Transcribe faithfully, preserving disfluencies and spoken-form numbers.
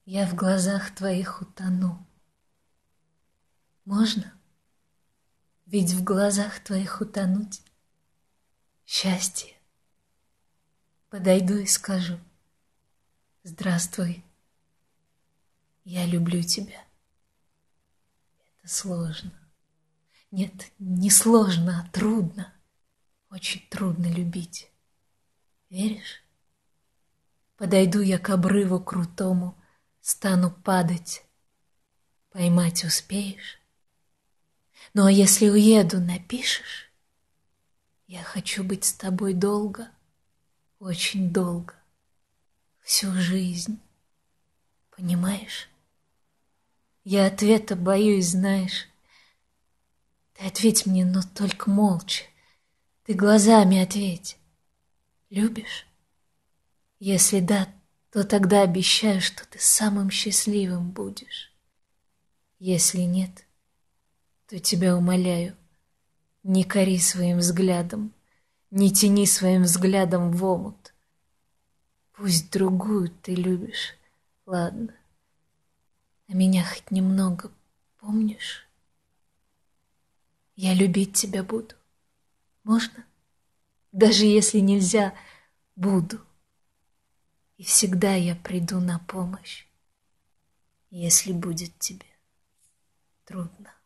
Я в глазах твоих утону. Можно? Ведь в глазах твоих утонуть счастье. Подойду и скажу: здравствуй, я люблю тебя. Это сложно. Нет, не сложно, а трудно. Очень трудно любить. Веришь? Подойду я к обрыву крутому, стану падать. Поймать успеешь? Ну а если уеду, напишешь? Я хочу быть с тобой долго, очень долго, всю жизнь. Понимаешь? Я ответа боюсь, знаешь. Ты ответь мне, но только молча. Ты глазами ответь. Любишь? Если да, то тогда обещаю, что ты самым счастливым будешь. Если нет, то тебя умоляю, не кори своим взглядом, не тяни своим взглядом в омут. Пусть другую ты любишь, ладно, а меня хоть немного помнишь? Я любить тебя буду. Можно? Даже если нельзя, буду. И всегда я приду на помощь, если будет тебе трудно.